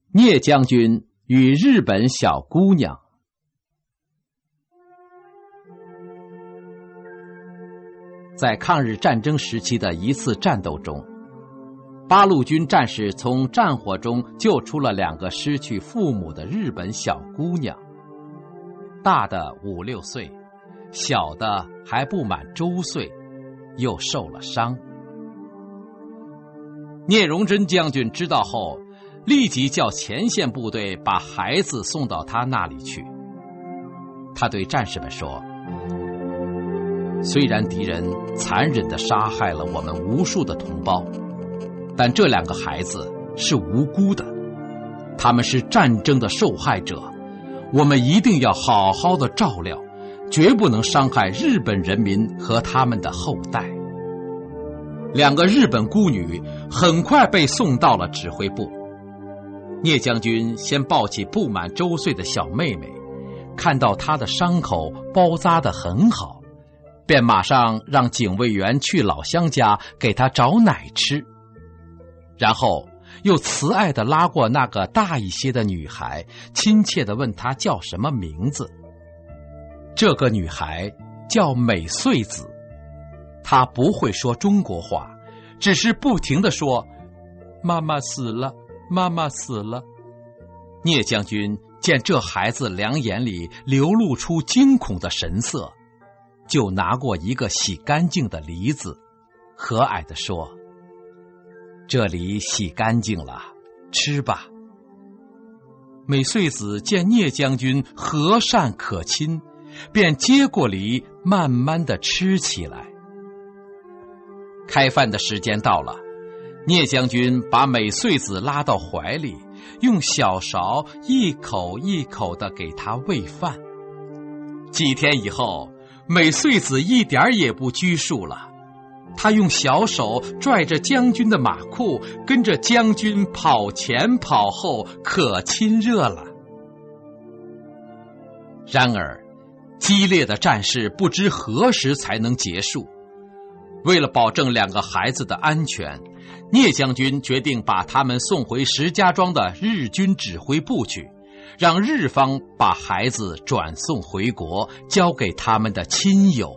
聂将军与日本小姑娘。在抗日战争时期的一次战斗中，八路军战士从战火中救出了2个失去父母的日本小姑娘，大的5、6岁，小的还不满周岁，又受了伤。聂荣臻将军知道后，立即叫前线部队把孩子送到他那里去。他对战士们说，虽然敌人残忍地杀害了我们无数的同胞，但这2个孩子是无辜的，他们是战争的受害者，我们一定要好好的照料，绝不能伤害日本人民和他们的后代。2个日本孤女很快被送到了指挥部。聂将军先抱起不满周岁的小妹妹，看到她的伤口包扎得很好，便马上让警卫员去老乡家给她找奶吃，然后又慈爱地拉过那个大一些的女孩，亲切地问她叫什么名字。这个女孩叫美穗子，她不会说中国话，只是不停地说妈妈死了，妈妈死了。聂将军见这孩子两眼里流露出惊恐的神色，就拿过一个洗干净的梨子，和蔼地说，这梨洗干净了，吃吧。美穗子见聂将军和善可亲，便接过梨慢慢地吃起来。开饭的时间到了，聂将军把美穗子拉到怀里，用小勺一口一口地给她喂饭。几天以后，美穗子一点也不拘束了，她用小手拽着将军的马裤，跟着将军跑前跑后，可亲热了。然而，激烈的战事不知何时才能结束。为了保证2个孩子的安全，聂将军决定把他们送回石家庄的日军指挥部去，让日方把孩子转送回国，交给他们的亲友。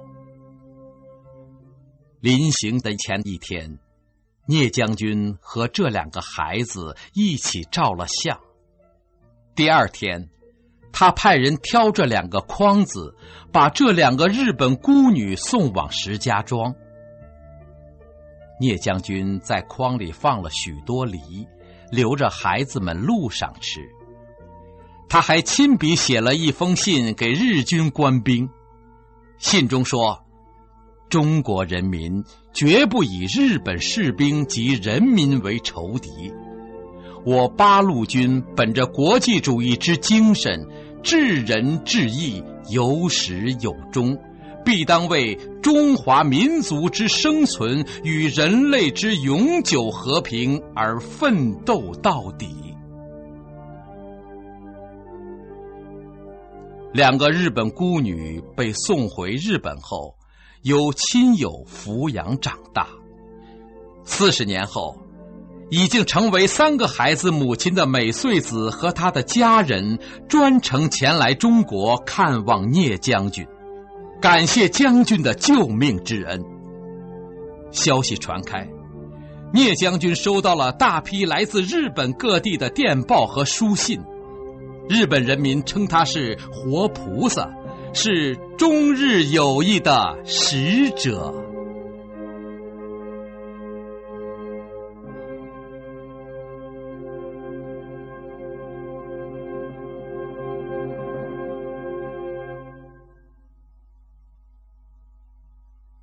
临行的前一天，聂将军和这2个孩子一起照了相。第2天，他派人挑着2个筐子，把这2个日本孤女送往石家庄。聂将军在筐里放了许多梨，留着孩子们路上吃。他还亲笔写了一封信给日军官兵，信中说，中国人民绝不以日本士兵及人民为仇敌，我八路军本着国际主义之精神，治人治义，有始有终，必当为中华民族之生存与人类之永久和平而奋斗到底。2个日本孤女被送回日本后，由亲友抚养长大。40年后，已经成为3个孩子母亲的美穗子和她的家人专程前来中国看望聂将军，感谢将军的救命之恩。消息传开，聂将军收到了大批来自日本各地的电报和书信，日本人民称他是活菩萨，是中日友谊的使者。